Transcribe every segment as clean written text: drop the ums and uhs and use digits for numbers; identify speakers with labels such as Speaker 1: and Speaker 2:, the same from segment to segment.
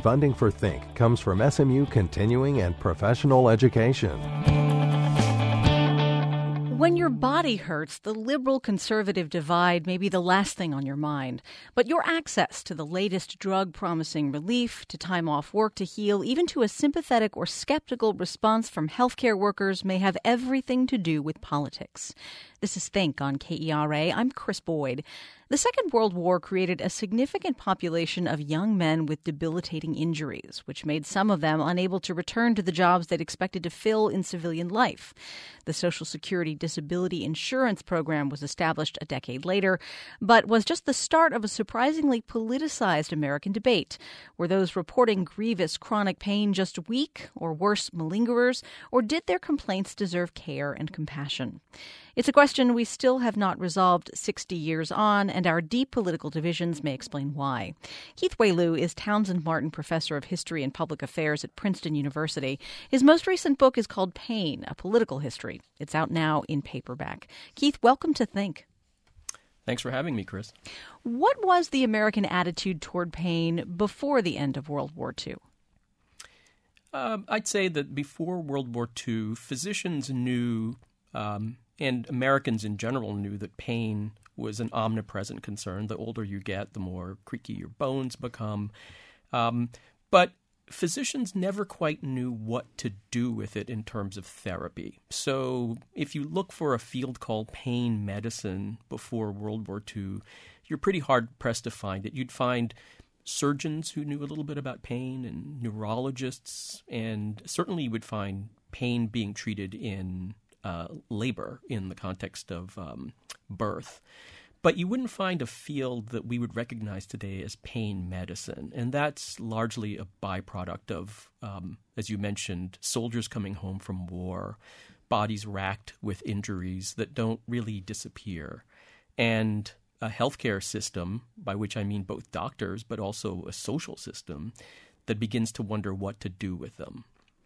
Speaker 1: Funding for Think comes from SMU Continuing and Professional Education.
Speaker 2: When your body hurts, the liberal-conservative divide may be the last thing on your mind. But your access to the latest drug promising relief, to time off work to heal, even to a sympathetic or skeptical response from healthcare workers may have everything to do with politics. This is Think on KERA. I'm Chris Boyd. The Second World War created a significant population of young men with debilitating injuries, which made some of them unable to return to the jobs they'd expected to fill in civilian life. The Social Security Disability Insurance Program was established a decade later, but was just the start of a surprisingly politicized American debate. Were those reporting grievous chronic pain just weak or worse malingerers, or did their complaints deserve care and compassion? It's a question we still have not resolved 60 years on, and our deep political divisions may explain why. Keith Wailoo is Townsend Martin Professor of History and Public Affairs at Princeton University. His most recent book is called Pain, A Political History. It's out now in paperback. Keith, welcome to Think.
Speaker 3: Thanks for having me, Chris.
Speaker 2: What was the American attitude toward pain before the end of World War II?
Speaker 3: I'd say that before World War II, physicians knew, and Americans in general knew, that pain was an omnipresent concern. The older you get, the more creaky your bones become. But physicians never quite knew what to do with it in terms of therapy. So if you look for a field called pain medicine before World War II, you're pretty hard-pressed to find it. You'd find surgeons who knew a little bit about pain and neurologists, and certainly you would find pain being treated in labor in the context of birth. But you wouldn't find a field that we would recognize today as pain medicine. And that's largely a byproduct of, as you mentioned, soldiers coming home from war, bodies racked with injuries that don't really disappear, and a healthcare system, by which I mean both doctors, but also a social system that begins to wonder what to do with them.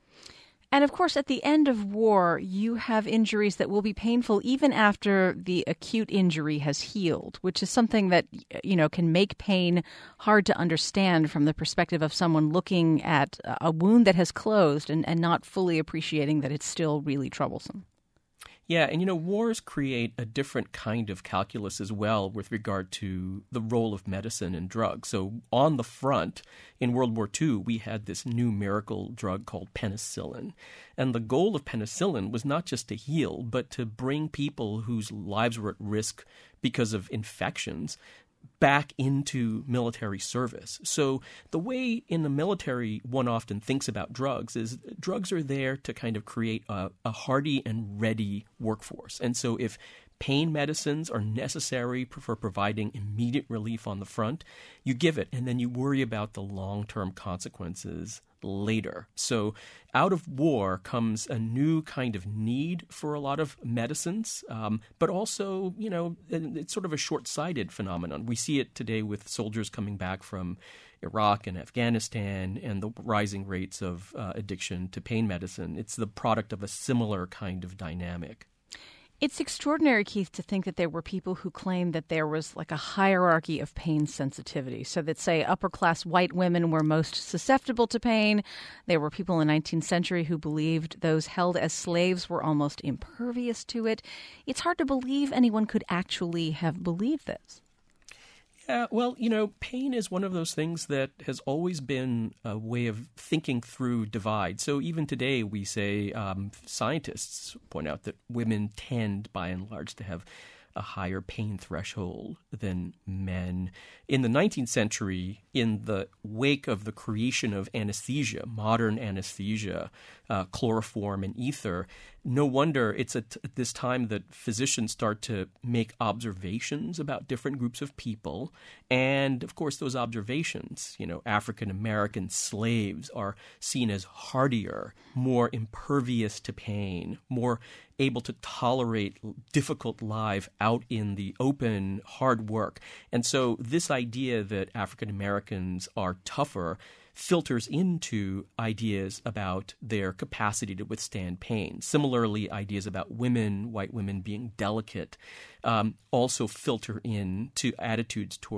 Speaker 2: And of course, at the end of war, you have injuries that will be painful even after the acute injury has healed, which is something that, can make pain hard to understand from the perspective of someone looking at a wound that has closed and not fully appreciating that it's still really troublesome.
Speaker 3: Yeah, and wars create a different kind of calculus as well with regard to the role of medicine and drugs. So on the front, in World War II, we had this new miracle drug called penicillin. And the goal of penicillin was not just to heal, but to bring people whose lives were at risk because of infections back into military service. So the way in the military one often thinks about drugs is drugs are there to kind of create a hardy and ready workforce. And so if pain medicines are necessary for providing immediate relief on the front, you give it, and then you worry about the long-term consequences later. So out of war comes a new kind of need for a lot of medicines, but also, it's sort of a short-sighted phenomenon. We see it today with soldiers coming back from Iraq and Afghanistan and the rising rates of addiction to pain medicine. It's the product of a similar kind of dynamic.
Speaker 2: It's extraordinary, Keith, to think that there were people who claimed that there was like a hierarchy of pain sensitivity. So that, say, upper-class white women were most susceptible to pain. There were people in the 19th century who believed those held as slaves were almost impervious to it. It's hard to believe anyone could actually have believed this.
Speaker 3: Yeah, well, pain is one of those things that has always been a way of thinking through divide. So even today we say scientists point out that women tend, by and large, to have a higher pain threshold than men. In the 19th century, in the wake of the creation of anesthesia, modern anesthesia, chloroform and ether, no wonder it's at this time that physicians start to make observations about different groups of people. And, of course, those observations, African-American slaves are seen as hardier, more impervious to pain, more able to tolerate difficult life out in the open, hard work. And so this idea that African Americans are tougher filters into ideas about their capacity to withstand pain. Similarly, ideas about women, white women being delicate, also filter into attitudes towards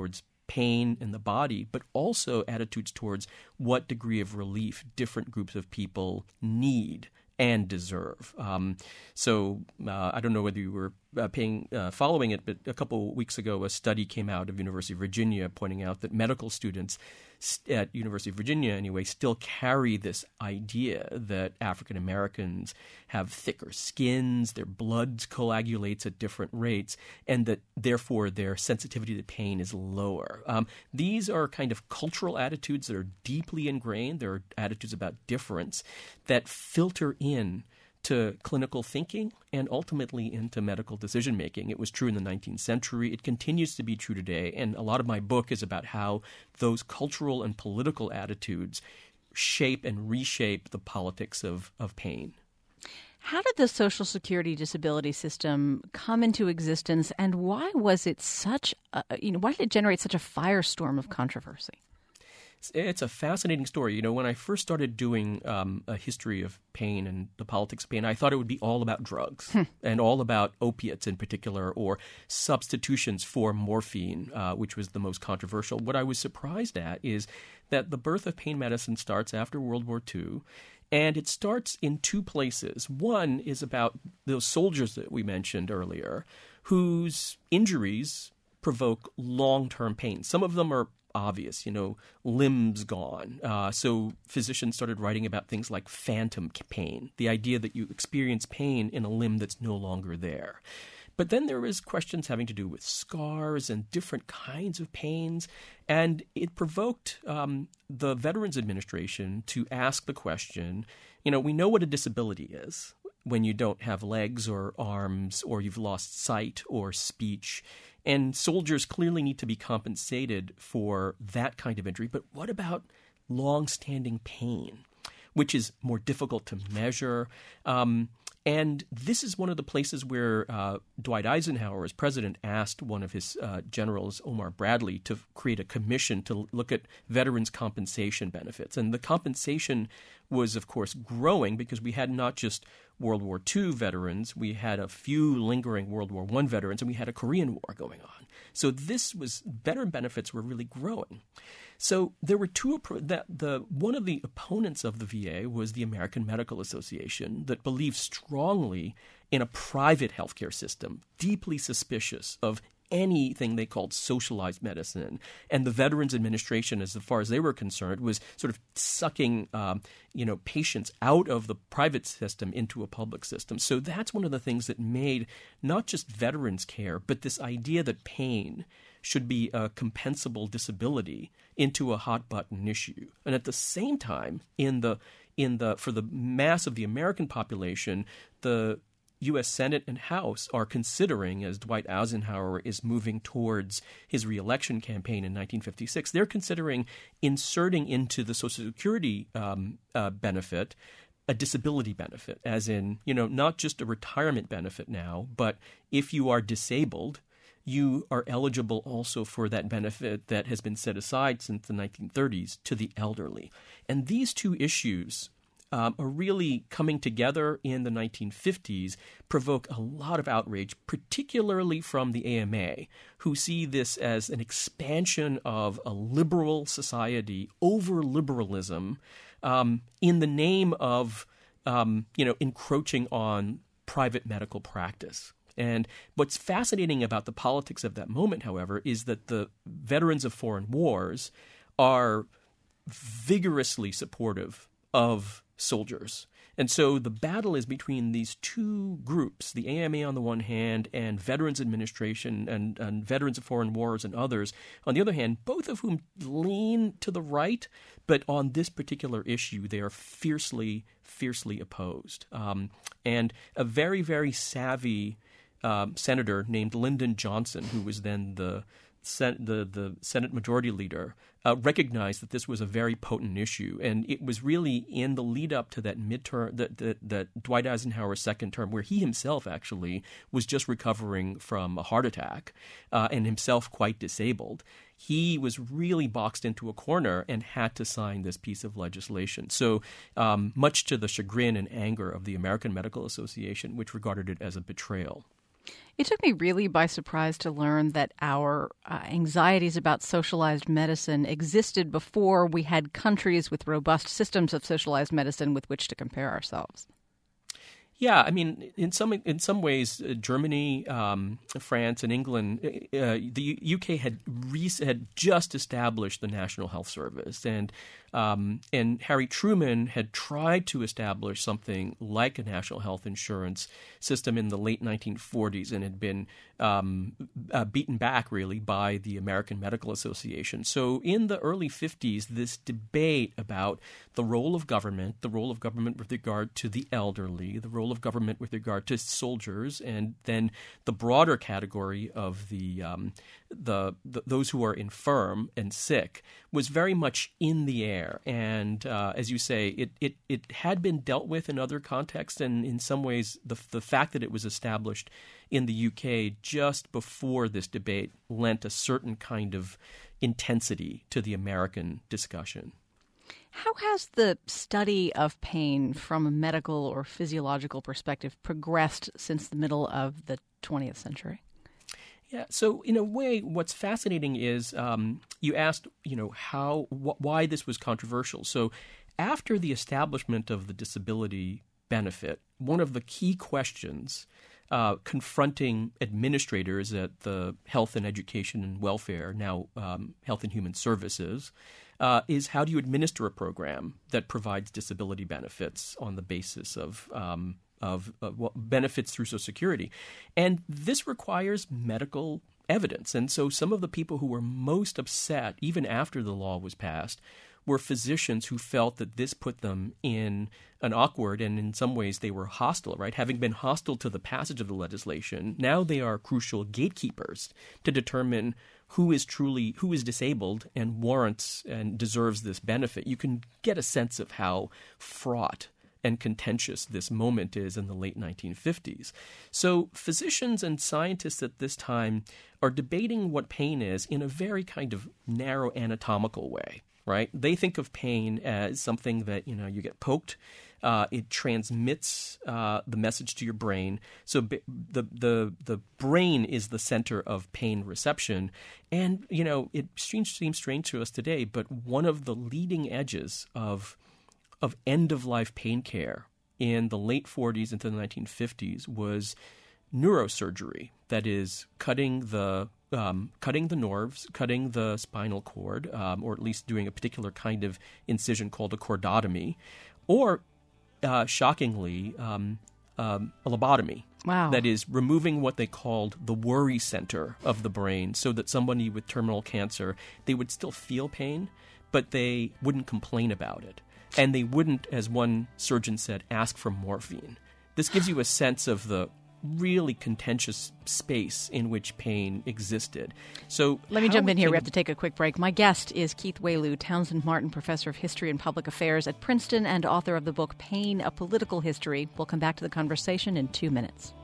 Speaker 3: pain in the body, but also attitudes towards what degree of relief different groups of people need and deserve. I don't know whether you were following it, but a couple weeks ago, a study came out of University of Virginia pointing out that medical students at University of Virginia, anyway, still carry this idea that African Americans have thicker skins, their blood coagulates at different rates, and that therefore their sensitivity to pain is lower. These are kind of cultural attitudes that are deeply ingrained. There are attitudes about difference that filter in to clinical thinking and ultimately into medical decision-making. It was true in the 19th century. It continues to be true today. And a lot of my book is about how those cultural and political attitudes shape and reshape the politics of pain.
Speaker 2: How did the Social Security disability system come into existence, and why was it why did it generate such a firestorm of controversy?
Speaker 3: It's a fascinating story. When I first started doing a history of pain and the politics of pain, I thought it would be all about drugs and all about opiates in particular, or substitutions for morphine, which was the most controversial. What I was surprised at is that the birth of pain medicine starts after World War II, and it starts in two places. One is about those soldiers that we mentioned earlier, whose injuries provoke long-term pain. Some of them are obvious, limbs gone. So physicians started writing about things like phantom pain, the idea that you experience pain in a limb that's no longer there. But then there is questions having to do with scars and different kinds of pains. And it provoked the Veterans Administration to ask the question, we know what a disability is when you don't have legs or arms, or you've lost sight or speech. And soldiers clearly need to be compensated for that kind of injury. But what about long-standing pain, which is more difficult to measure? And this is one of the places where Dwight Eisenhower, as president, asked one of his generals, Omar Bradley, to create a commission to look at veterans' compensation benefits. And the compensation was, of course, growing because we had not just World War II veterans, we had a few lingering World War I veterans, and we had a Korean War going on. So veteran benefits were really growing. So there were one of the opponents of the VA was the American Medical Association that believed strongly in a private healthcare system, deeply suspicious of anything they called socialized medicine. And the Veterans Administration, as far as they were concerned, was sort of sucking patients out of the private system into a public system. So that's one of the things that made not just veterans care, but this idea that pain should be a compensable disability into a hot button issue. And at the same time, for the mass of the American population, the U.S. Senate and House are considering, as Dwight Eisenhower is moving towards his reelection campaign in 1956, they're considering inserting into the Social Security benefit a disability benefit, as in, not just a retirement benefit now, but if you are disabled, you are eligible also for that benefit that has been set aside since the 1930s to the elderly. And these two issues are really coming together in the 1950s, provoke a lot of outrage, particularly from the AMA, who see this as an expansion of a liberal society over liberalism in the name of, encroaching on private medical practice. And what's fascinating about the politics of that moment, however, is that the veterans of foreign wars are vigorously supportive of soldiers. And so the battle is between these two groups, the AMA on the one hand and Veterans Administration and Veterans of Foreign Wars and others on the other hand, both of whom lean to the right, but on this particular issue, they are fiercely opposed. And a very, very savvy senator named Lyndon Johnson, who was then the Senate Majority Leader, recognized that this was a very potent issue. And it was really in the lead up to that midterm, that Dwight Eisenhower's second term, where he himself actually was just recovering from a heart attack and himself quite disabled. He was really boxed into a corner and had to sign this piece of legislation. So much to the chagrin and anger of the American Medical Association, which regarded it as a betrayal.
Speaker 2: It took me really by surprise to learn that our anxieties about socialized medicine existed before we had countries with robust systems of socialized medicine with which to compare ourselves.
Speaker 3: Yeah, I mean, in some ways, Germany, France, and England, the UK had just established the National Health Service, and Harry Truman had tried to establish something like a national health insurance system in the late 1940s, and had been beaten back really by the American Medical Association. So in the early 50s, this debate about the role of government with regard to the elderly, the role of government with regard to soldiers, and then the broader category of those who are infirm and sick was very much in the air. And as you say, it had been dealt with in other contexts, and in some ways the fact that it was established in the UK just before this debate lent a certain kind of intensity to the American discussion.
Speaker 2: How has the study of pain from a medical or physiological perspective progressed since the middle of the 20th century?
Speaker 3: Yeah, so in a way, what's fascinating is you asked, why this was controversial. So after the establishment of the disability benefit, one of the key questions confronting administrators at the Health and Education and Welfare, now Health and Human Services, is how do you administer a program that provides disability benefits on the basis of benefits through Social Security. And this requires medical evidence. And so some of the people who were most upset, even after the law was passed, were physicians who felt that this put them in an awkward, and in some ways they were hostile, right? Having been hostile to the passage of the legislation, now they are crucial gatekeepers to determine who is disabled and warrants and deserves this benefit. You can get a sense of how fraught and contentious this moment is in the late 1950s. So physicians and scientists at this time are debating what pain is in a very kind of narrow anatomical way, right? They think of pain as something that, you get poked, it transmits the message to your brain. So the brain is the center of pain reception. And, it seems strange to us today, but one of the leading edges of end-of-life pain care in the late 40s into the 1950s was neurosurgery. That is, cutting the nerves, cutting the spinal cord, or at least doing a particular kind of incision called a chordotomy, or shockingly, a lobotomy.
Speaker 2: Wow.
Speaker 3: That is, removing what they called the worry center of the brain, so that somebody with terminal cancer, they would still feel pain, but they wouldn't complain about it. And they wouldn't, as one surgeon said, ask for morphine. This gives you a sense of the really contentious space in which pain existed. So
Speaker 2: let me jump in here. We have to take a quick break. My guest is Keith Wailoo, Townsend Martin Professor of History and Public Affairs at Princeton and author of the book Pain, A Political History. We'll come back to the conversation in 2 minutes.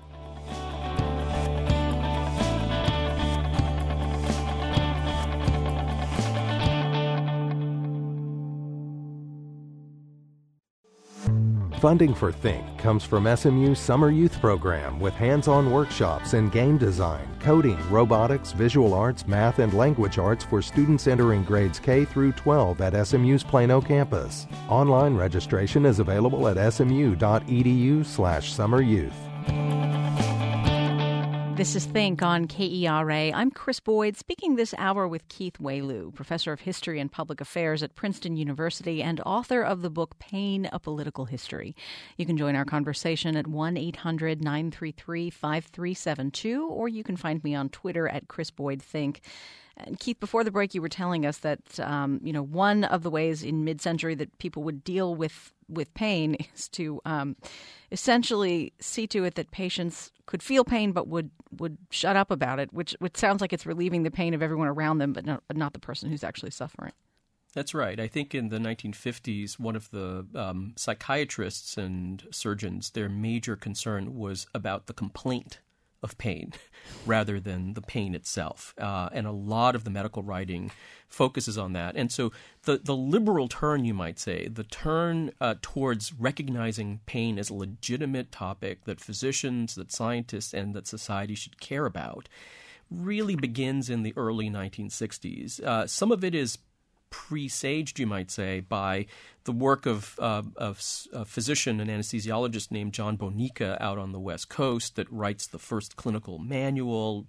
Speaker 1: Funding for Think comes from SMU's Summer Youth Program with hands-on workshops in game design, coding, robotics, visual arts, math, and language arts for students entering grades K through 12 at SMU's Plano campus. Online registration is available at smu.edu/summeryouth.
Speaker 2: This is Think on KERA. I'm Chris Boyd, speaking this hour with Keith Wailoo, Professor of History and Public Affairs at Princeton University and author of the book Pain, A Political History. You can join our conversation at 1-800-933-5372, or you can find me on Twitter at Chris Boyd Think. And Keith, before the break, you were telling us that, one of the ways in mid-century that people would deal with pain is to essentially see to it that patients could feel pain but would shut up about it, which sounds like it's relieving the pain of everyone around them, but not the person who's actually suffering.
Speaker 3: That's right. I think in the 1950s, one of the psychiatrists and surgeons, their major concern was about the complaint of pain rather than the pain itself. And a lot of the medical writing focuses on that. And so the liberal turn, you might say, the turn towards recognizing pain as a legitimate topic that physicians, that scientists, and that society should care about really begins in the early 1960s. Some of it is presaged, you might say, by the work of a physician and anesthesiologist named John Bonica out on the West Coast that writes the first clinical manual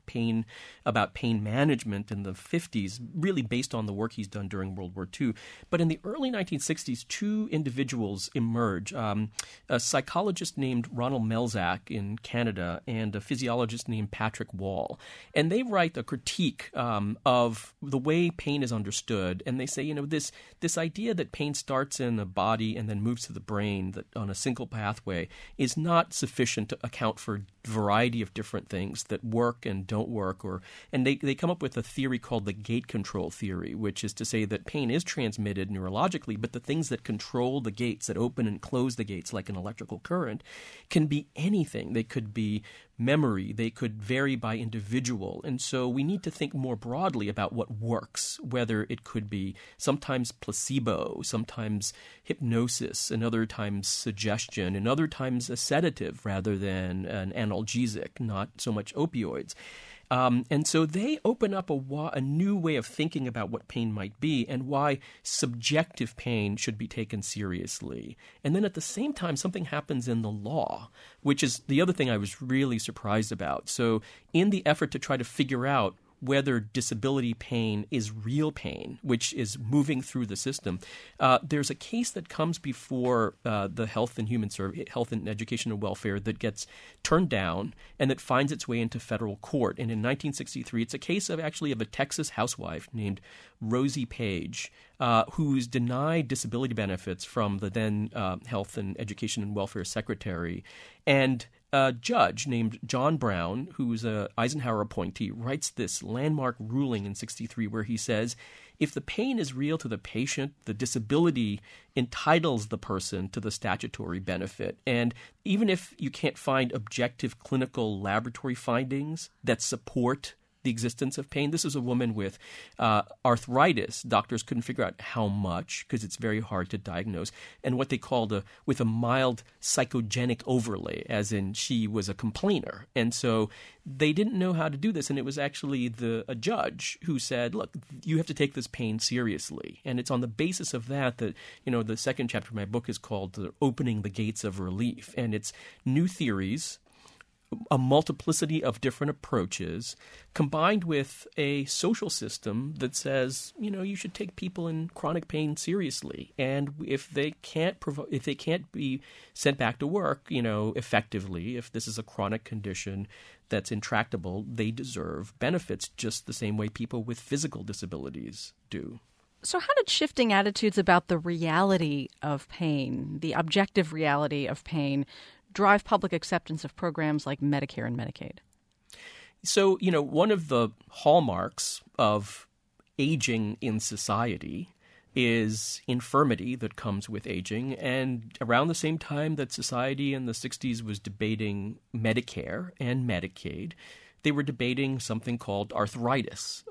Speaker 3: about pain management in the 50s, really based on the work he's done during World War II. But in the early 1960s, two individuals emerge, a psychologist named Ronald Melzack in Canada and a physiologist named Patrick Wall. And they write a critique of the way pain is understood. And they say, this idea that pain starts in the body and then moves to the brain that on a single pathway is not sufficient to account for a variety of different things that work and don't work. And they come up with a theory called the gate control theory, which is to say that pain is transmitted neurologically, but the things that control the gates, that open and close the gates like an electrical current, can be anything. They could be memory. They could vary by individual. And so we need to think more broadly about what works, whether it could be sometimes placebo, sometimes hypnosis, and other times suggestion, and other times a sedative rather than an analgesic, not so much opioids. And so they open up a new way of thinking about what pain might be and why subjective pain should be taken seriously. And then at the same time, something happens in the law, which is the other thing I was really surprised about. So in the effort to try to figure out whether disability pain is real pain, which is moving through the system, there's a case that comes before the Health and Education and Welfare that gets turned down and that finds its way into federal court. And in 1963, it's a case of a Texas housewife named Rosie Page, who's denied disability benefits from the then Health and Education and Welfare Secretary. And a judge named John Brown, who's an Eisenhower appointee, writes this landmark ruling in 1963 where he says, if the pain is real to the patient, the disability entitles the person to the statutory benefit. And even if you can't find objective clinical laboratory findings that support the existence of pain. This is a woman with arthritis. Doctors couldn't figure out how much because it's very hard to diagnose. And what they called with a mild psychogenic overlay, as in she was a complainer. And so they didn't know how to do this. And it was actually a judge who said, look, you have to take this pain seriously. And it's on the basis of that the second chapter of my book is called Opening the Gates of Relief. And it's new theories, a multiplicity of different approaches combined with a social system that says, you should take people in chronic pain seriously. And if they can't be sent back to work, effectively, if this is a chronic condition that's intractable, they deserve benefits just the same way people with physical disabilities do.
Speaker 2: So how did shifting attitudes about the reality of pain, the objective reality of pain, drive public acceptance of programs like Medicare and Medicaid?
Speaker 3: So, one of the hallmarks of aging in society is infirmity that comes with aging. And around the same time that society in the 60s was debating Medicare and Medicaid, they were debating something called arthritis.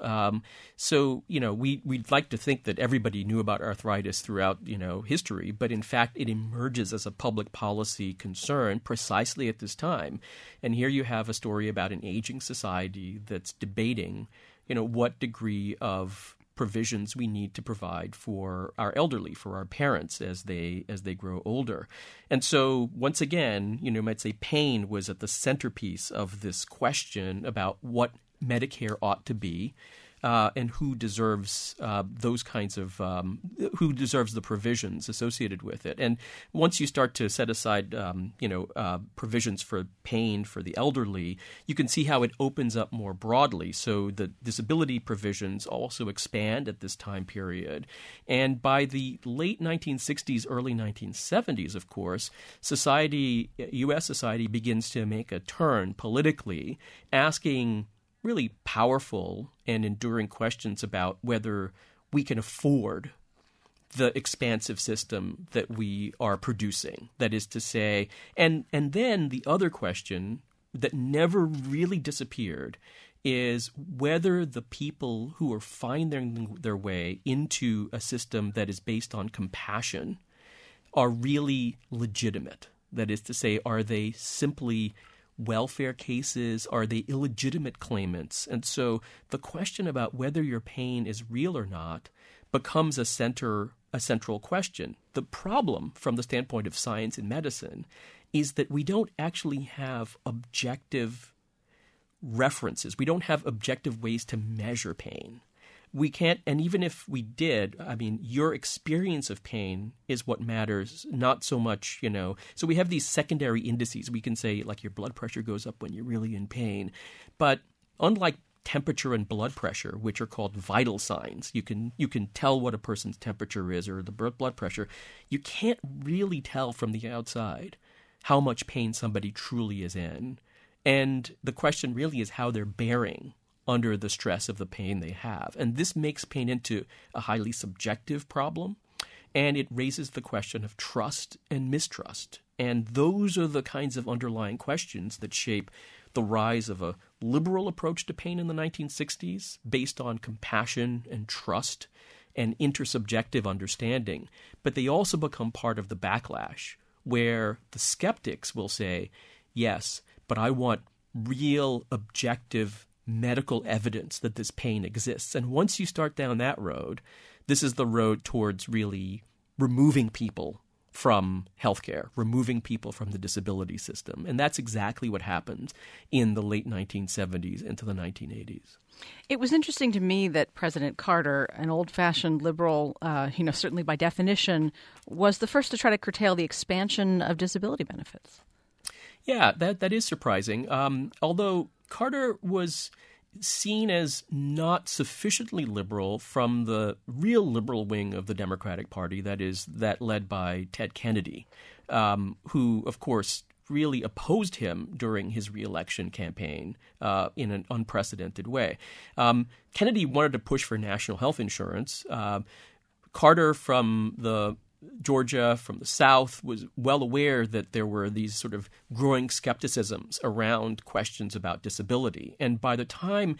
Speaker 3: We'd like to think that everybody knew about arthritis throughout, history, but in fact it emerges as a public policy concern precisely at this time. And here you have a story about an aging society that's debating, what degree of provisions we need to provide for our elderly, for our parents as they grow older. And so once again, you might say pain was at the centerpiece of this question about what Medicare ought to be. And who deserves those kinds of who deserves the provisions associated with it. And once you start to set aside, provisions for pain for the elderly, you can see how it opens up more broadly. So the disability provisions also expand at this time period. And by the late 1960s, early 1970s, of course, U.S. society begins to make a turn politically, asking really powerful and enduring questions about whether we can afford the expansive system that we are producing. That is to say, and then the other question, that never really disappeared is whether the people who are finding their way into a system that is based on compassion are really legitimate. That is to say, are they simply welfare cases? Are they illegitimate claimants? And so the question about whether your pain is real or not becomes a central question. The problem from the standpoint of science and medicine is that we don't actually have objective references. We don't have objective ways to measure pain. We can't, and even if we did, I mean, your experience of pain is what matters, not so much, So we have these secondary indices. We can say, like, your blood pressure goes up when you're really in pain. But unlike temperature and blood pressure, which are called vital signs, you can tell what a person's temperature is or the blood pressure. You can't really tell from the outside how much pain somebody truly is in. And the question really is how they're bearing under the stress of the pain they have. And this makes pain into a highly subjective problem, and it raises the question of trust and mistrust. And those are the kinds of underlying questions that shape the rise of a liberal approach to pain in the 1960s based on compassion and trust and intersubjective understanding. But they also become part of the backlash where the skeptics will say, yes, but I want real, objective medical evidence that this pain exists. And once you start down that road, this is the road towards really removing people from healthcare, removing people from the disability system. And that's exactly what happened in the late 1970s into the 1980s.
Speaker 2: It was interesting to me that President Carter, an old-fashioned liberal, certainly by definition, was the first to try to curtail the expansion of disability benefits.
Speaker 3: Yeah, that is surprising. Although Carter was seen as not sufficiently liberal from the real liberal wing of the Democratic Party, that led by Ted Kennedy, who, of course, really opposed him during his reelection campaign in an unprecedented way. Kennedy wanted to push for national health insurance. Carter from Georgia, from the South, was well aware that there were these sort of growing skepticisms around questions about disability. And by the time,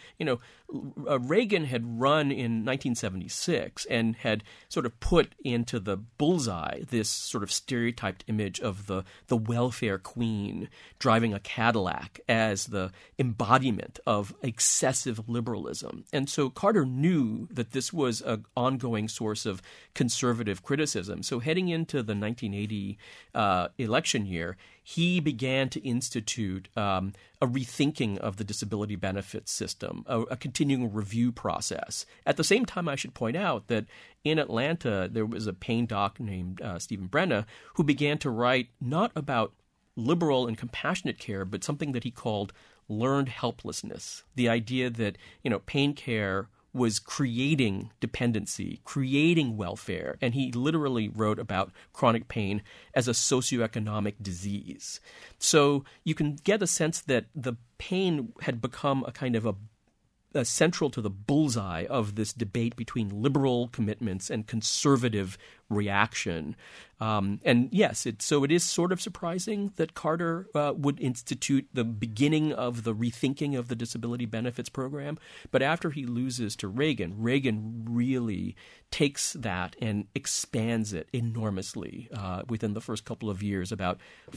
Speaker 3: Reagan had run in 1976 and had sort of put into the bullseye this sort of stereotyped image of the welfare queen driving a Cadillac as the embodiment of excessive liberalism. And so Carter knew that this was an ongoing source of conservative criticism. So heading into the 1980 election year, he began to institute a rethinking of the disability benefits system, a continuing review process. At the same time, I should point out that in Atlanta, there was a pain doc named Stephen Brenna who began to write not about liberal and compassionate care, but something that he called learned helplessness, the idea that, pain care was creating dependency, creating welfare. And he literally wrote about chronic pain as a socioeconomic disease. So you can get a sense that the pain had become a kind of a central to the bullseye of this debate between liberal commitments and conservative reaction. And yes, it is sort of surprising that Carter would institute the beginning of the rethinking of the disability benefits program. But after he loses to Reagan really takes that and expands it enormously. Within the first couple of years, about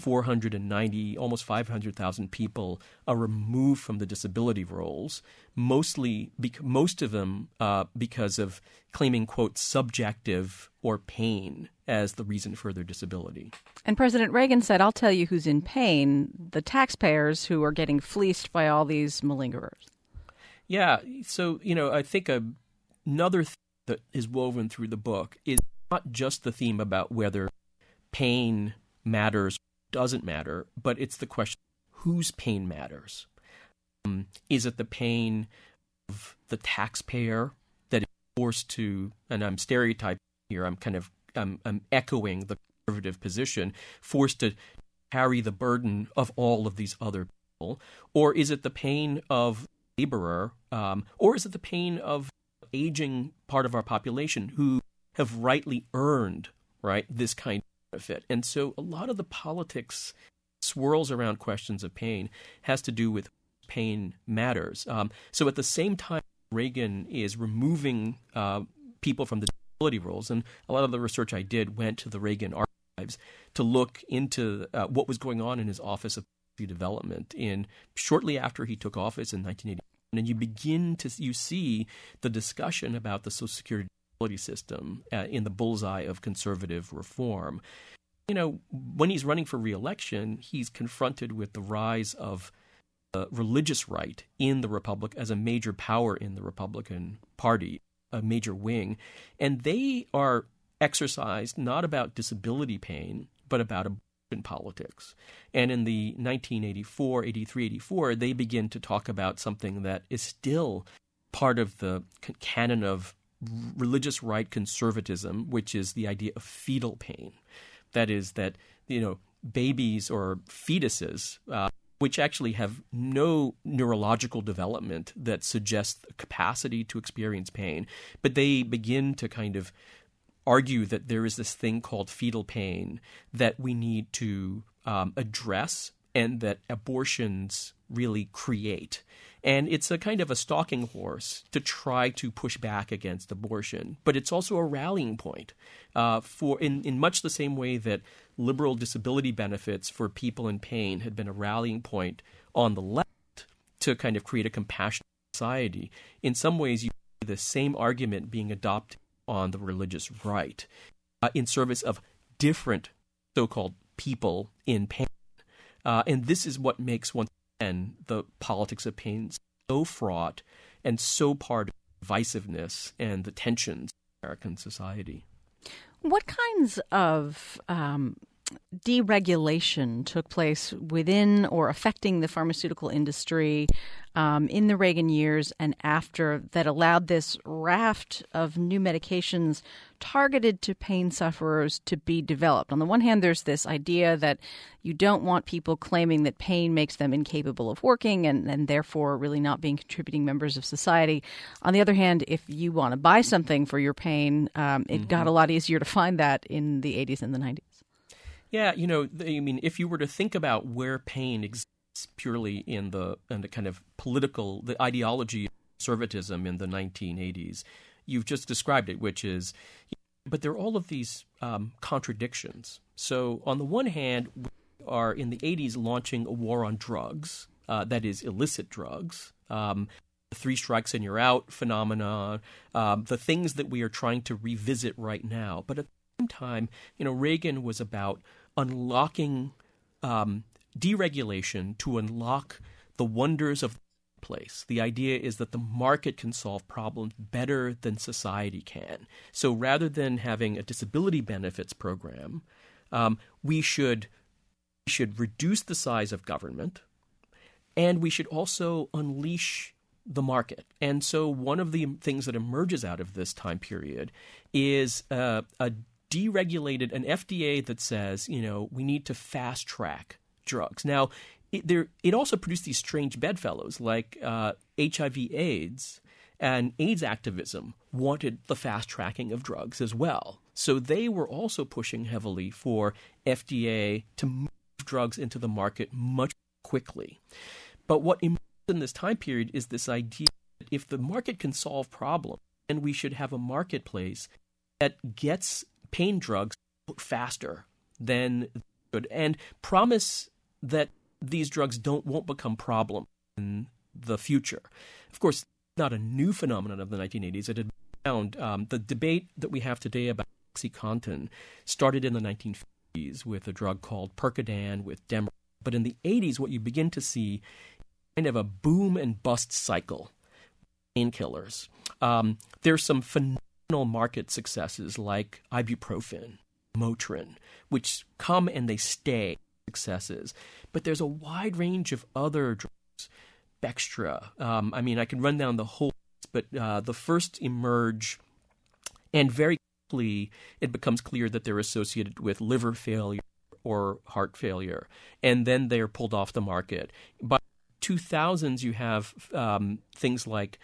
Speaker 3: 490, almost 500,000 people are removed from the disability rolls, most of them because of claiming, quote, subjective or pain as the reason for their disability.
Speaker 2: And President Reagan said, I'll tell you who's in pain, the taxpayers who are getting fleeced by all these malingerers.
Speaker 3: Yeah. So, I think another thing that is woven through the book is not just the theme about whether pain matters or doesn't matter, but it's the question, whose pain matters? Is it the pain of the taxpayer that is forced to, and I'm stereotyping here, I'm echoing the conservative position, forced to carry the burden of all of these other people? Or is it the pain of the laborer? Or is it the pain of aging part of our population who have rightly earned, this kind of benefit? And so a lot of the politics swirls around questions of pain has to do with pain matters. So at the same time, Reagan is removing people from the disability roles, and a lot of the research I did went to the Reagan archives to look into what was going on in his Office of Policy Development shortly after he took office in 1980. And you see the discussion about the Social Security disability system in the bullseye of conservative reform. When he's running for re-election, he's confronted with the rise of the religious right in the Republic as a major power in the Republican Party, a major wing. And they are exercised not about disability pain, but about abortion politics. And in the 1984, 83, 84, they begin to talk about something that is still part of the canon of religious right conservatism, which is the idea of fetal pain. That is that, babies or fetuses, which actually have no neurological development that suggests a capacity to experience pain, but they begin to kind of argue that there is this thing called fetal pain that we need to address and that abortions really create. And it's a kind of a stalking horse to try to push back against abortion. But it's also a rallying point in much the same way that liberal disability benefits for people in pain had been a rallying point on the left to kind of create a compassionate society. In some ways, you see the same argument being adopted on the religious right in service of different so-called people in pain. And this is what makes, once again, the politics of pain so fraught and so part of divisiveness and the tensions in American society.
Speaker 2: What kinds of deregulation took place within or affecting the pharmaceutical industry in the Reagan years and after that allowed this raft of new medications targeted to pain sufferers to be developed? On the one hand, there's this idea that you don't want people claiming that pain makes them incapable of working and therefore really not being contributing members of society. On the other hand, if you want to buy something for your pain, it got a lot easier to find that in the 80s and the 90s.
Speaker 3: Yeah, if you were to think about where pain exists purely in the kind of the ideology of conservatism in the 1980s, you've just described it, which is, but there are all of these contradictions. So on the one hand, we are in the 80s launching a war on drugs, that is illicit drugs, the three strikes and you're out phenomenon, the things that we are trying to revisit right now. But at the same time, Reagan was about unlocking deregulation to unlock the wonders of the place. The idea is that the market can solve problems better than society can. So rather than having a disability benefits program, we should reduce the size of government, and we should also unleash the market. And so one of the things that emerges out of this time period is an FDA that says, we need to fast track drugs. Now, it also produced these strange bedfellows like HIV/AIDS and AIDS activism wanted the fast tracking of drugs as well. So they were also pushing heavily for FDA to move drugs into the market much quickly. But what emerged in this time period is this idea that if the market can solve problems, then we should have a marketplace that gets pain drugs faster than good and promise that these drugs won't become problems in the future. Of course, not a new phenomenon of the 1980s. It had been around. The debate that we have today about OxyContin started in the 1950s with a drug called Percodan with Demerol. But in the 80s, what you begin to see kind of a boom and bust cycle. Painkillers. There's some phenomenal market successes like ibuprofen, Motrin, which come and they stay successes. But there's a wide range of other drugs. Bextra. I can run down the whole list, but the first emerge, and very quickly it becomes clear that they're associated with liver failure or heart failure, and then they're pulled off the market. By 2000s, you have things like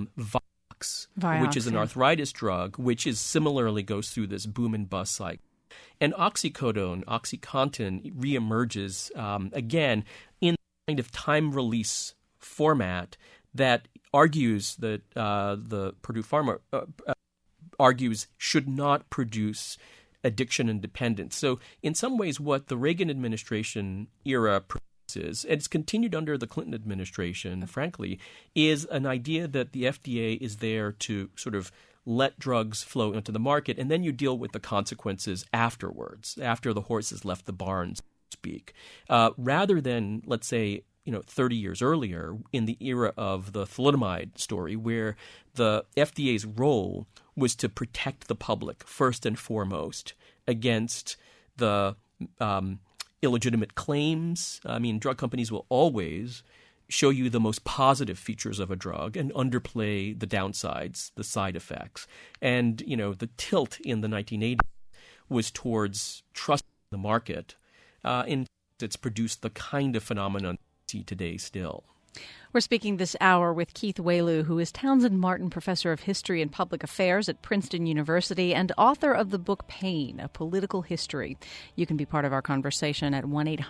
Speaker 3: Vioxx, which is an arthritis drug, which is similarly goes through this boom and bust cycle. And oxycodone, OxyContin, reemerges again in kind of time release format that argues that the Purdue Pharma argues should not produce addiction and dependence. So in some ways what the Reagan administration era produces, and it's continued under the Clinton administration, frankly, is an idea that the FDA is there to sort of let drugs flow into the market, and then you deal with the consequences afterwards, after the horse has left the barn, so to speak, rather than, let's say, 30 years earlier in the era of the thalidomide story, where the FDA's role was to protect the public first and foremost against the illegitimate claims. I mean, drug companies will always show you the most positive features of a drug and underplay the downsides, the side effects. And, the tilt in the 1980s was towards trusting the market. It's produced the kind of phenomenon we see today still.
Speaker 2: We're speaking this hour with Keith Wailoo, who is Townsend Martin Professor of History and Public Affairs at Princeton University and author of the book Pain, A Political History. You can be part of our conversation at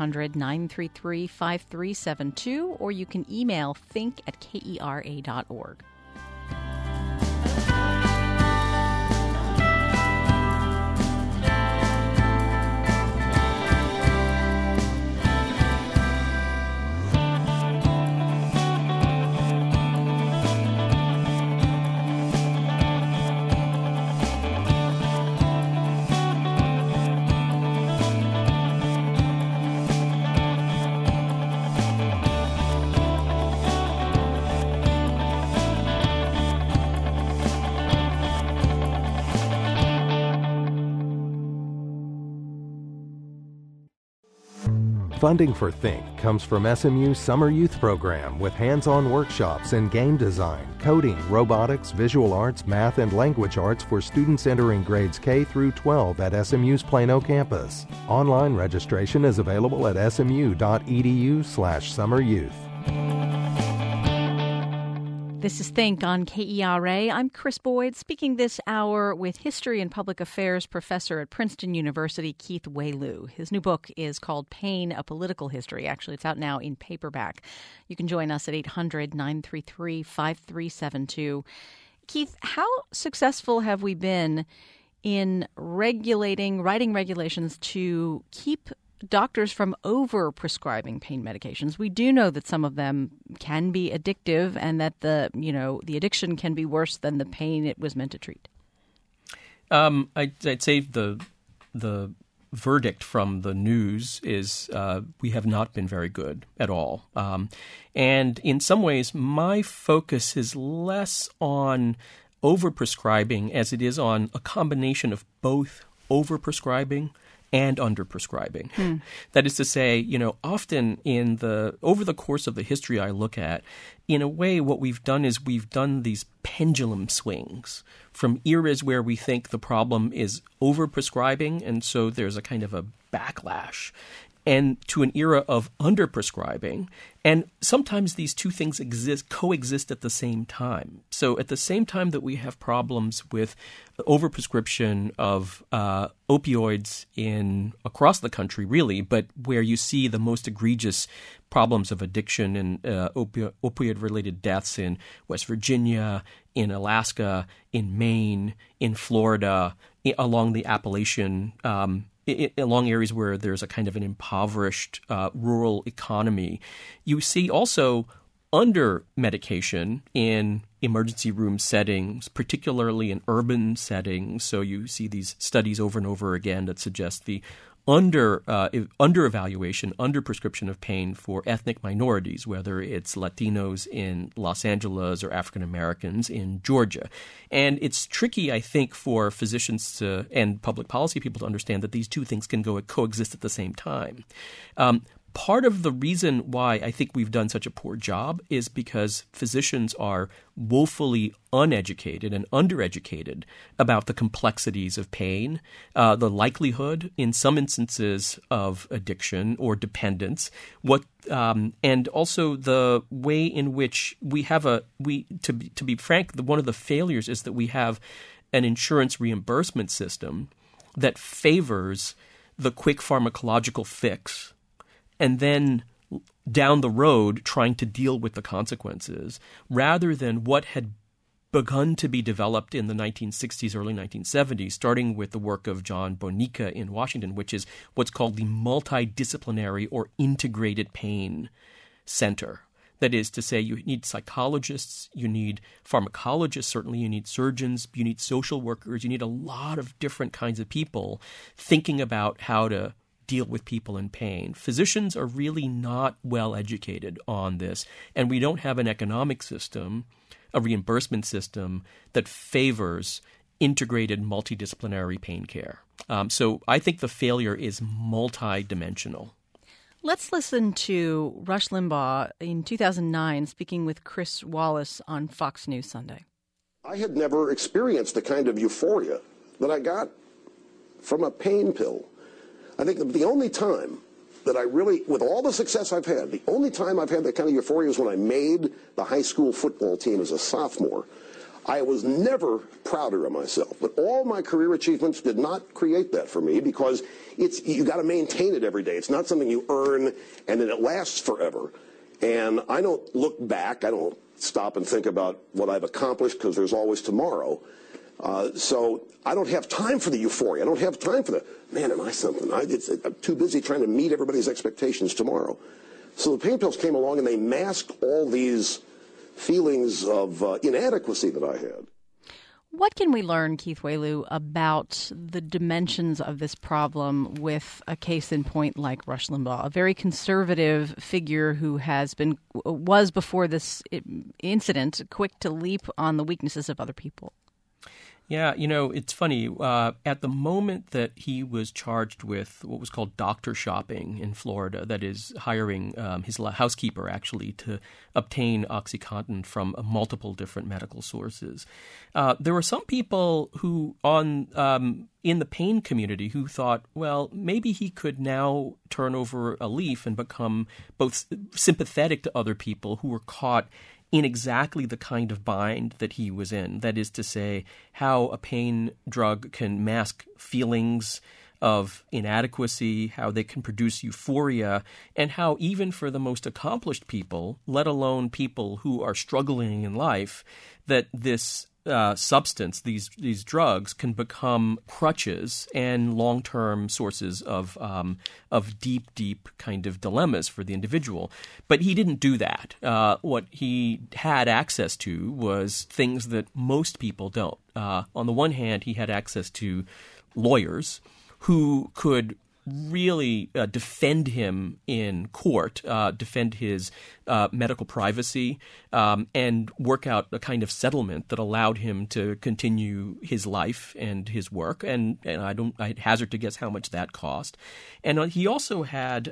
Speaker 2: 1-800-933-5372, or you can email think@kera.org.
Speaker 1: Funding for Think comes from SMU's Summer Youth Program with hands-on workshops in game design, coding, robotics, visual arts, math, and language arts for students entering grades K through 12 at SMU's Plano campus. Online registration is available at smu.edu/summeryouth.
Speaker 2: This is Think on KERA. I'm Chris Boyd, speaking this hour with History and Public Affairs Professor at Princeton University, Keith Wailoo. His new book is called Pain, A Political History. Actually, it's out now in paperback. You can join us at 800-933-5372. Keith, how successful have we been in writing regulations to keep doctors from over-prescribing pain medications? We do know that some of them can be addictive and that the addiction can be worse than the pain it was meant to treat.
Speaker 3: I'd say the verdict from the news is we have not been very good at all. And in some ways, my focus is less on over-prescribing as it is on a combination of both over-prescribing and underprescribing. That is to say, often over the course of the history I look at, in a way what we've done is we've done these pendulum swings from eras where we think the problem is overprescribing, and so there's a kind of a backlash, and to an era of underprescribing. And sometimes these two things coexist at the same time. So at the same time that we have problems with overprescription of opioids across the country, really, but where you see the most egregious problems of addiction and opioid-related deaths in West Virginia, in Alaska, in Maine, in Florida, along the Appalachian along areas where there's a kind of an impoverished rural economy. You see also under-medication in emergency room settings, particularly in urban settings. So you see these studies over and over again that suggest the under-evaluation, under-prescription of pain for ethnic minorities, whether it's Latinos in Los Angeles or African Americans in Georgia. And it's tricky, I think, for physicians and public policy people to understand that these two things can coexist at the same time. Part of the reason why I think we've done such a poor job is because physicians are woefully uneducated and undereducated about the complexities of pain, the likelihood in some instances of addiction or dependence, and also the way in which to be frank, one of the failures is that we have an insurance reimbursement system that favors the quick pharmacological fix and then down the road trying to deal with the consequences, rather than what had begun to be developed in the 1960s, early 1970s, starting with the work of John Bonica in Washington, which is what's called the multidisciplinary or integrated pain center. That is to say, you need psychologists, you need pharmacologists, certainly you need surgeons, you need social workers, you need a lot of different kinds of people thinking about how to deal with people in pain. Physicians are really not well educated on this, and we don't have an economic system, a reimbursement system that favors integrated multidisciplinary pain care. So I think the failure is multidimensional.
Speaker 2: Let's listen to Rush Limbaugh in 2009 speaking with Chris Wallace on Fox News Sunday.
Speaker 4: I had never experienced the kind of euphoria that I got from a pain pill. I think the only time that I really, with all the success I've had, the only time I've had that kind of euphoria is when I made the high school football team as a sophomore. I was never prouder of myself, but all my career achievements did not create that for me, because you got to maintain it every day. It's not something you earn and then it lasts forever. And I don't look back. I don't stop and think about what I've accomplished, because there's always tomorrow. So I don't have time for the euphoria. I don't have time for the, man, am I something? I'm too busy trying to meet everybody's expectations tomorrow. So the pain pills came along and they masked all these feelings of inadequacy that I had.
Speaker 2: What can we learn, Keith Wailoo, about the dimensions of this problem with a case in point like Rush Limbaugh, a very conservative figure who was before this incident quick to leap on the weaknesses of other people?
Speaker 3: Yeah, it's funny. At the moment that he was charged with what was called doctor shopping in Florida, that is hiring his housekeeper actually to obtain OxyContin from multiple different medical sources, there were some people who in the pain community who thought, well, maybe he could now turn over a leaf and become both sympathetic to other people who were caught in exactly the kind of bind that he was in. That is to say, how a pain drug can mask feelings of inadequacy, how they can produce euphoria, and how even for the most accomplished people, let alone people who are struggling in life, that this substance, these drugs, can become crutches and long-term sources of deep kind of dilemmas for the individual. But he didn't do that. What he had access to was things that most people don't. On the one hand, he had access to lawyers who could really defend him in court, defend his medical privacy, and work out a kind of settlement that allowed him to continue his life and his work. And I'd hazard to guess how much that cost. And he also had,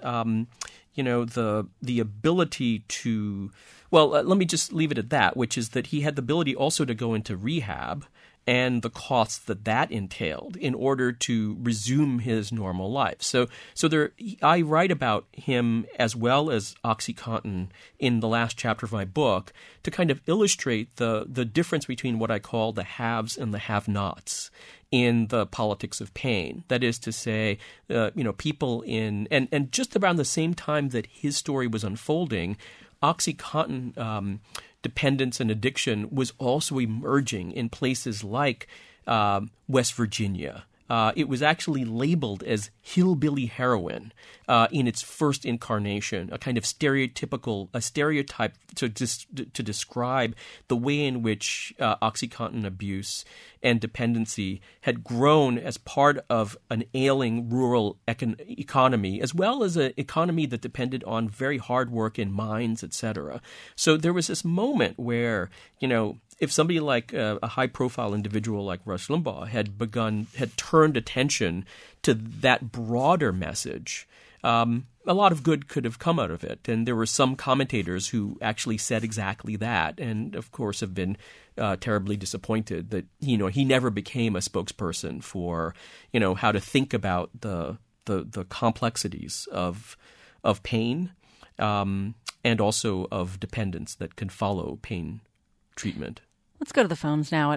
Speaker 3: the ability to, let me just leave it at that, which is that he had the ability also to go into rehab and the costs that entailed in order to resume his normal life. So I write about him as well as OxyContin in the last chapter of my book to kind of illustrate the difference between what I call the haves and the have-nots in the politics of pain. That is to say, people and just around the same time that his story was unfolding, OxyContin dependence and addiction was also emerging in places like West Virginia. It was actually labeled as hillbilly heroin in its first incarnation, a kind of stereotype to describe the way in which OxyContin abuse and dependency had grown as part of an ailing rural economy, as well as an economy that depended on very hard work in mines, etc. So there was this moment where, if somebody like a high-profile individual like Rush Limbaugh had turned attention to that broader message, a lot of good could have come out of it. And there were some commentators who actually said exactly that, and of course have been terribly disappointed that he never became a spokesperson for how to think about the complexities of pain and also of dependence that can follow pain treatment.
Speaker 2: Let's go to the phones now at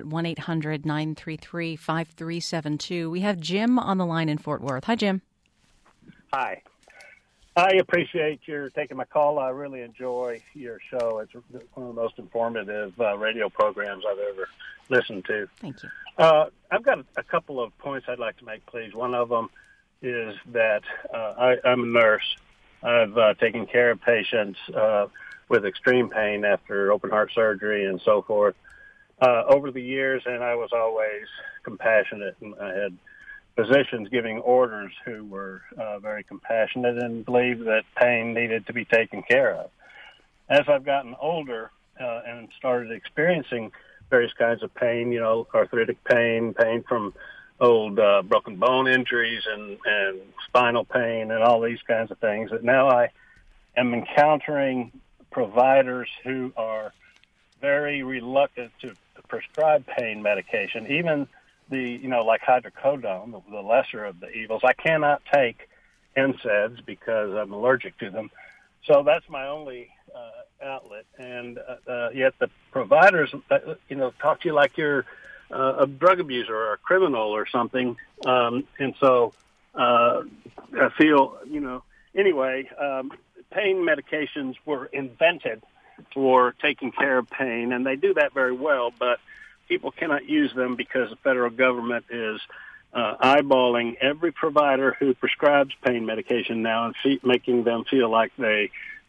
Speaker 2: 1-800-933-5372. We have Jim on the line in Fort Worth. Hi, Jim.
Speaker 5: Hi. I appreciate your taking my call. I really enjoy your show. It's one of the most informative radio programs I've ever listened to.
Speaker 2: Thank you.
Speaker 5: I've got a couple of points I'd like to make, please. One of them is that I'm a nurse. I've taken care of patients with extreme pain after open heart surgery and so forth over the years, and I was always compassionate. And I had physicians giving orders who were very compassionate and believed that pain needed to be taken care of. As I've gotten older and started experiencing various kinds of pain, arthritic pain, pain from old broken bone injuries and spinal pain and all these kinds of things, that now I am encountering providers who are very reluctant to prescribe pain medication, even like hydrocodone, the lesser of the evils. I cannot take NSAIDs because I'm allergic to them. So that's my only outlet. And yet the providers, talk to you like you're a drug abuser or a criminal or something. And so I feel, anyway, pain medications were invented for taking care of pain, and they do that very well, but people cannot use them because the federal government is eyeballing every provider who prescribes pain medication now and making them feel like they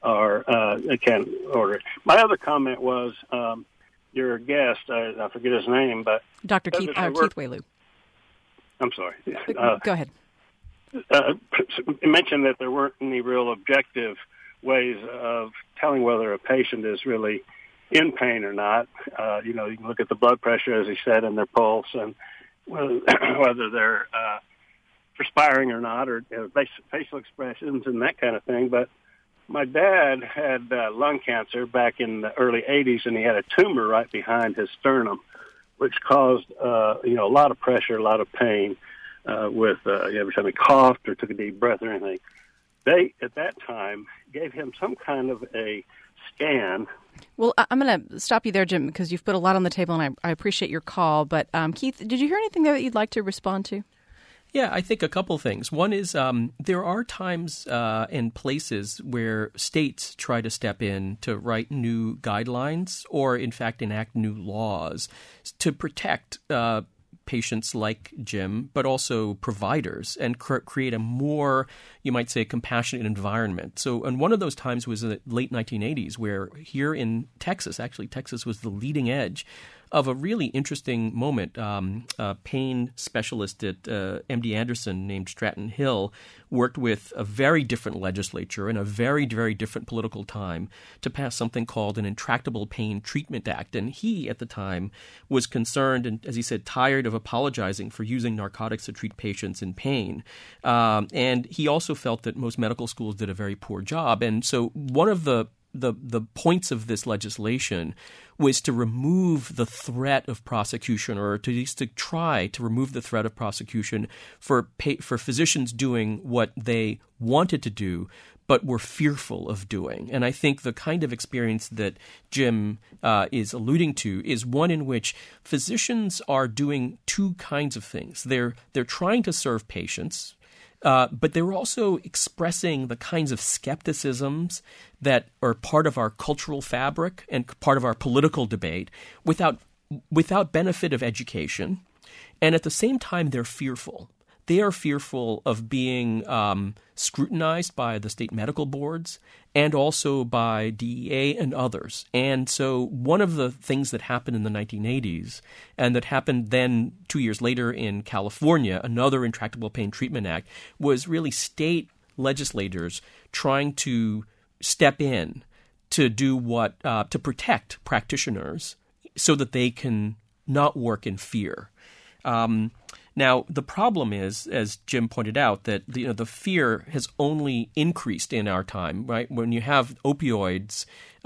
Speaker 5: can order it. My other comment was your guest, I forget his name, but
Speaker 2: Dr. Keith Wailoo.
Speaker 5: I'm sorry.
Speaker 2: Go ahead.
Speaker 5: Mentioned that there weren't any real objective ways of telling whether a patient is really in pain or not. You can look at the blood pressure, as he said, and their pulse, and whether they're perspiring or not, or facial expressions and that kind of thing. But my dad had lung cancer back in the early 80s, and he had a tumor right behind his sternum, which caused a lot of pressure, a lot of pain with every time he coughed or took a deep breath or anything. They, at that time, gave him some kind of a scan.
Speaker 2: Well, I'm going to stop you there, Jim, because you've put a lot on the table, and I appreciate your call. But, Keith, did you hear anything there that you'd like to respond to?
Speaker 3: Yeah, I think a couple things. One is there are times and places where states try to step in to write new guidelines or, in fact, enact new laws to protect patients like Jim, but also providers, and create a more, you might say, compassionate environment. So, and one of those times was in the late 1980s, where here in Texas, actually Texas was the leading edge of a really interesting moment. A pain specialist at MD Anderson named Stratton Hill worked with a very different legislature in a very, very different political time to pass something called an Intractable Pain Treatment Act. And he, at the time, was concerned and, as he said, tired of apologizing for using narcotics to treat patients in pain. And he also felt that most medical schools did a very poor job. And so one of the points of this legislation was to remove the threat of prosecution, or to at least to try to remove the threat of prosecution for physicians doing what they wanted to do but were fearful of doing. And I think the kind of experience that Jim is alluding to is one in which physicians are doing two kinds of things. They're trying to serve patients, but they were also expressing the kinds of skepticisms that are part of our cultural fabric and part of our political debate without benefit of education. And at the same time, they're fearful. They are fearful of being scrutinized by the state medical boards and also by DEA and others. And so one of the things that happened in the 1980s and that happened then 2 years later in California, another Intractable Pain Treatment Act, was really state legislators trying to step in to do what to protect practitioners so that they can not work in fear. Now, the problem is, as Jim pointed out, that the fear has only increased in our time, right? When you have opioids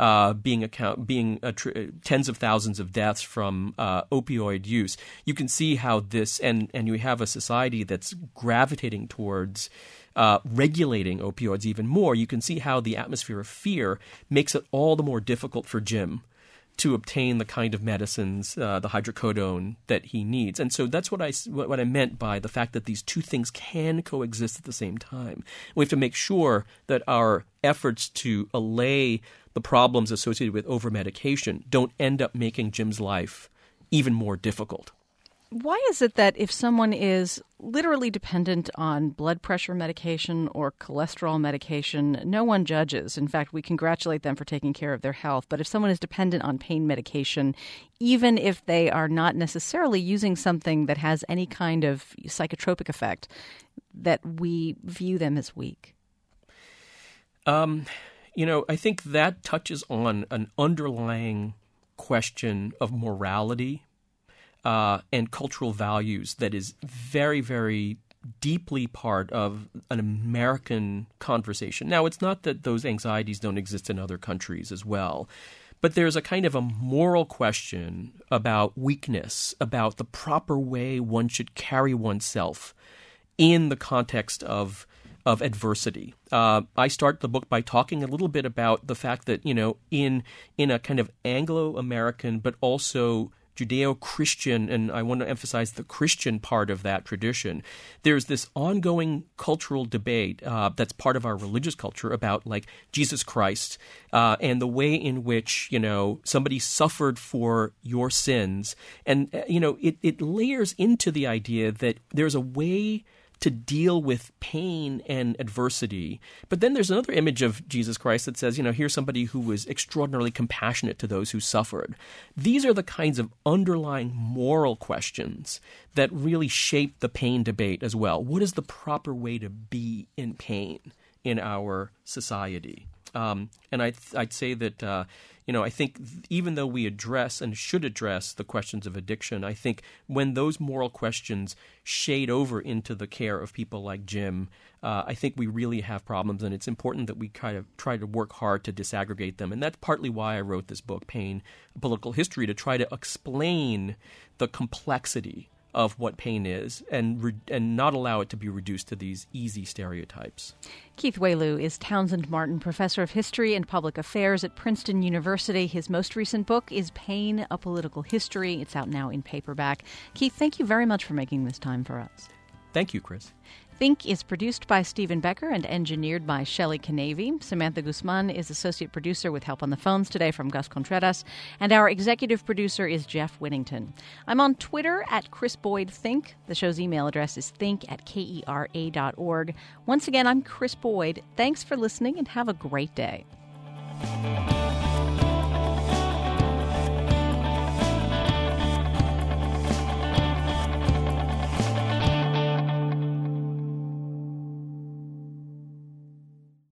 Speaker 3: being tens of thousands of deaths from opioid use, you can see how this, and you have a society that's gravitating towards regulating opioids even more. You can see how the atmosphere of fear makes it all the more difficult for Jim to obtain the kind of medicines, the hydrocodone, that he needs. And so that's what I meant by the fact that these two things can coexist at the same time. We have to make sure that our efforts to allay the problems associated with over-medication don't end up making Jim's life even more difficult.
Speaker 2: Why is it that if someone is literally dependent on blood pressure medication or cholesterol medication, no one judges? In fact, we congratulate them for taking care of their health. But if someone is dependent on pain medication, even if they are not necessarily using something that has any kind of psychotropic effect, that we view them as weak?
Speaker 3: I think that touches on an underlying question of morality and cultural values that is very, very deeply part of an American conversation. Now, it's not that those anxieties don't exist in other countries as well, but there's a kind of a moral question about weakness, about the proper way one should carry oneself in the context of adversity. I start the book by talking a little bit about the fact that, in a kind of Anglo-American but also Judeo-Christian, and I want to emphasize the Christian part of that tradition, there's this ongoing cultural debate that's part of our religious culture about, like, Jesus Christ and the way in which, somebody suffered for your sins. And, it layers into the idea that there's a way to deal with pain and adversity. But then there's another image of Jesus Christ that says, here's somebody who was extraordinarily compassionate to those who suffered. These are the kinds of underlying moral questions that really shape the pain debate as well. What is the proper way to be in pain in our society? And I'd say that, I think even though we address and should address the questions of addiction, I think when those moral questions shade over into the care of people like Jim, I think we really have problems, and it's important that we kind of try to work hard to disaggregate them. And that's partly why I wrote this book, Pain, A Political History, to try to explain the complexity of what pain is and not allow it to be reduced to these easy stereotypes.
Speaker 2: Keith Wailoo is Townsend Martin Professor of History and Public Affairs at Princeton University. His most recent book is Pain, A Political History. It's out now in paperback. Keith, thank you very much for making this time for us.
Speaker 3: Thank you, Chris.
Speaker 2: Think is produced by Stephen Becker and engineered by Shelley Canavy. Samantha Guzman is associate producer with help on the phones today from Gus Contreras. And our executive producer is Jeff Whittington. I'm on Twitter at Chris Boyd Think. The show's email address is think@kera.org. Once again, I'm Chris Boyd. Thanks for listening and have a great day.